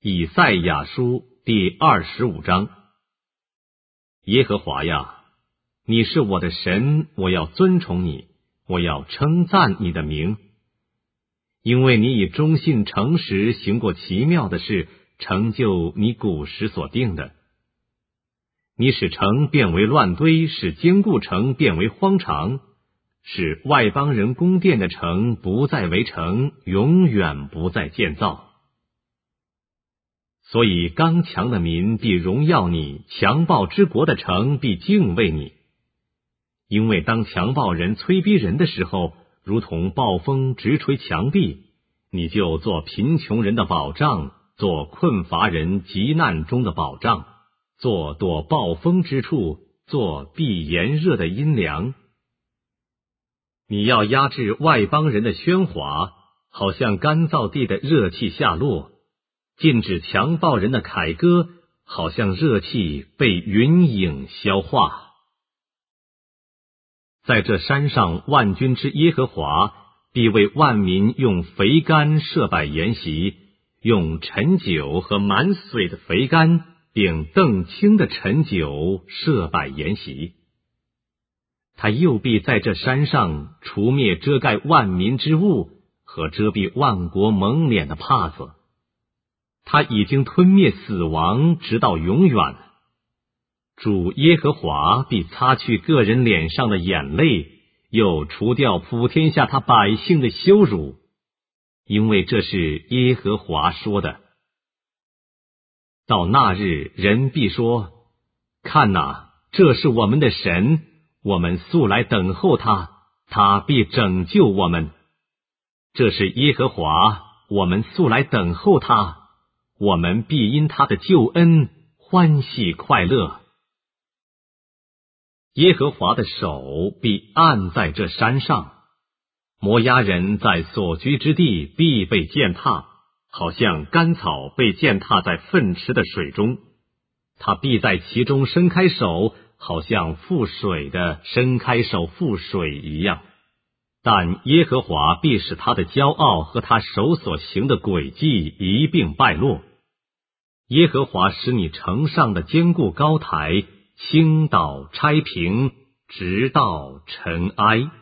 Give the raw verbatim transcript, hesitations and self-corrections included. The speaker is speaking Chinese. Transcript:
以赛亚书第二十五章。耶和华呀，你是我的神，我要尊崇你，我要称赞你的名，因为你以忠信诚实行过奇妙的事，成就你古时所定的。你使城变为乱堆，使坚固城变为荒场，使外邦人宫殿的城不再为城，永远不再建造。所以刚强的民必荣耀你，强暴之国的城必敬畏你。因为当强暴人催逼人的时候，如同暴风直吹墙壁，你就做贫穷人的保障，做困乏人急难中的保障，做躲暴风之处，做避炎热的阴凉。你要压制外邦人的喧哗，好像干燥地的热气下落，禁止强暴人的凯歌，好像热气被云影消化。在这山上，万军之耶和华必为万民用肥甘设摆筵席，用陈酒和满髓的肥甘，并澄清的陈酒设摆筵席。他又必在这山上除灭遮盖万民之物和遮蔽万国蒙脸的帕子。他已经吞灭死亡，直到永远。主耶和华必擦去个人脸上的眼泪，又除掉普天下他百姓的羞辱，因为这是耶和华说的。到那日，人必说：看哪，这是我们的神，我们素来等候他，他必拯救我们。这是耶和华，我们素来等候他，我们必因他的救恩欢喜快乐。耶和华的手必按在这山上，摩押人在所居之地必被践踏，好像干草被践踏在粪池的水中。他必在其中伸开手，好像覆水的伸开手覆水一样。但耶和华必使他的骄傲和他手所行的诡计一并败落。耶和华使你城上的坚固高台倾倒拆平，直到尘埃。